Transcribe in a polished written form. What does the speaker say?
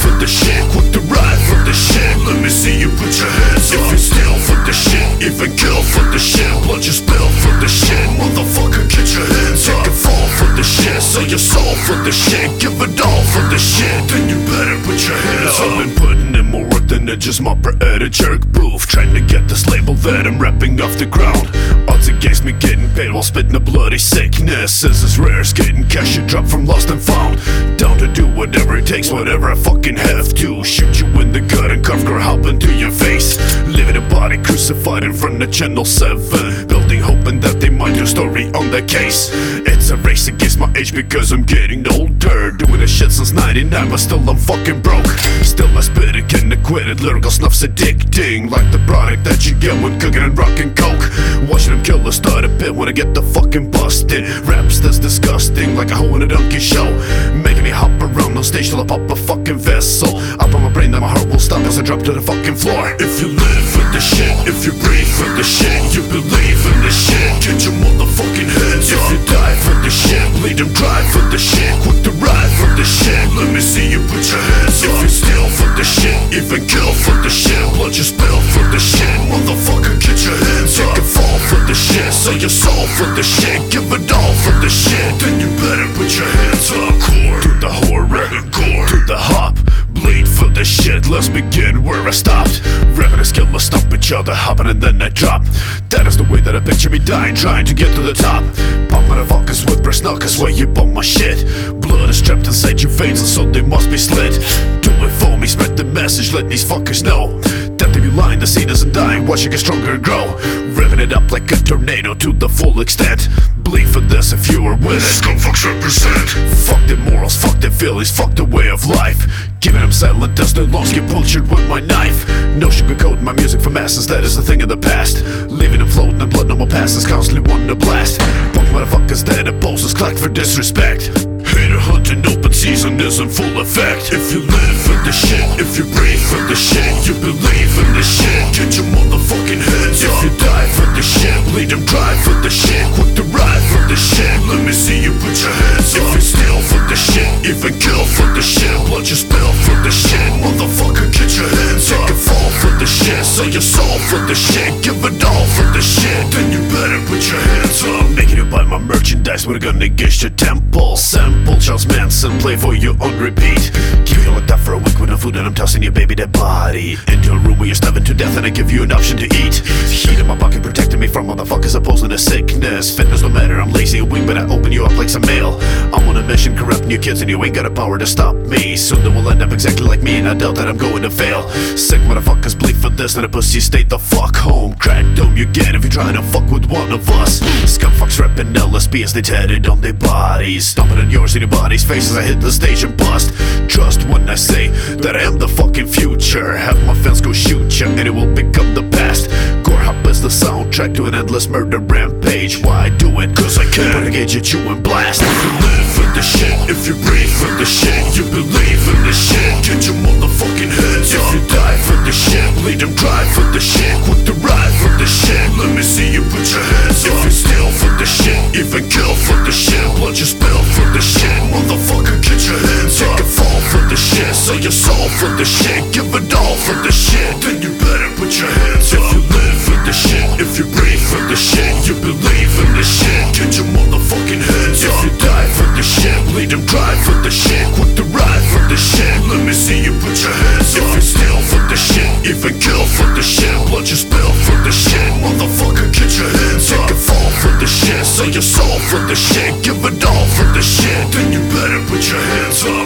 for the shit, quick to ride for the shit. Let me see you put your hands up. If you steal for the shit, even kill for the shit, blood you spill for the shit, motherfucker get your hands up. Take a fall for the shit, sell your soul for the shit, give it all for the shit, then you better put your hands up. I've been putting in more work than a just mopper at a jerk booth, trying to get this label that I'm rapping off the ground. Odds against me getting paid while spitting a bloody sickness. This is rare, skating cash you drop from lost and found. Down to do whatever it takes, whatever I fucking have to. Shoot you in the gut and carve girl hop into your face. Living a body crucified in front of Channel 7, building hoping that they might do a story on the case. It's a race against my age because I'm getting older. Doing this shit since 99 but still I'm fucking broke. Still I spit it, getting acquitted, lyrical snuff's addicting, like the product that you get when cooking and rocking coke. Watching them kill a start a bit when I get the fucking busted. Raps that's disgusting, like a hoe in a donkey show, making me hop around on stage till I pop a fucking vessel. Up on my brain that my heart will stop as I drop to the fucking floor. If you live for the shit, if you breathe for the shit, you believe in the shit, get your motherfucking hands up. If you die for the shit, bleed them dry for the shit, quick to ride for the shit, let me see you put your hands up. If you steal for the shit, even kill for the shit, blood you spill for the shit, motherfucker get your hands up. Take a fall for the shit, sell your soul for the shit, give it all for the shit, then you better put your hands up. Core to the horror and gore to the hop, bleed for the shit, let's begin where I stopped. Revving a skill, let's stomp each other, hopping and then I drop. That is the way that I picture me dying, trying to get to the top. Pop motherfuckers with breast knuckles where you bump my shit. Blood is trapped inside your veins and so they must be slit. Do it for me, spread the message, let these fuckers know that they be lying, the scene isn't dying, watch it get stronger and grow. Revving it up like a tornado to the full extent. Bleed for this if you are with it. Scumfucks represent. Fuck the morals, fuck the feelings, fuck the way of life. Giving them silent as the lungs get punctured with my knife. No sugarcoating my music for masses, that is a thing of the past. Leaving them floating in blood, no more passes, constantly wanting to blast. Punk motherfuckers that oppose us, clack for disrespect. Hater hunting, open season is in full effect. If you live for the shit, if you breathe for the shit, you believe in the shit, get your motherfucking hands up. If you die for the shit, bleed them dry for the shit, quick to ride for the shit, let me see you put your hands up. If you steal for the shit, even kill for the shit, blood you spill for the shit, motherfucker get your hands up. Take a fall for the shit, sell your soul for the shit, give it all for the shit, then you better put your hands up. Making you buy my merchandise, we're gonna get your temple. Sample Charles Manson, play for you on repeat. Keep you like that for a week with no food and I'm tossing your baby dead body into a room where you're starving to death and I give you an option to eat. Heat in my pocket protecting me from motherfuckers opposing to sickness. Fitness no matter, I'm lazy and weak but I open you up like some mail. I'm on a mission corrupting your kids and you ain't got a power to stop me. Soon they will end up exactly like me and I doubt that I'm going to fail. Sick motherfuckers bleed for this and a pussy stay the fuck home. Crack dome you get if you're trying to fuck with one of us. Scumfucks reppin' LSP as they tatted on their bodies, stomping on yours in your body's faces. I hit the stage and bust. Trust when I say that I am the fucking future. Have my fans go shoot ya and it will become the past. Gore hop is the soundtrack to an endless murder rampage. Why I do it? Cause I can. But I get you and blast. If you live for the shit, if you breathe for the shit, you believe in the shit, get your motherfucking hands up. If you die for the shit, bleed them dry for the shit, quick to ride for the shit, let me see you put your hands up. If you steal for the shit, even kill for the shit, blood you spill for the shit, motherfucker get your hands up. Take a fall for the shit, sell your soul for the shit, give it all for the shit, then you better put your hands up. If you live for the shit, if you breathe for the shit, you believe in the shit, get your motherfucking hands up. If you die for the shit, bleed them dry for the shit, quick to ride for the shit, let me see you put your hands up. If you steal for the shit, even kill for the shit, blood you spill for the shit, motherfucker get your hands up. Take a fall for the shit, sell your soul for the shit, give it all for the shit, then you better put your hands up.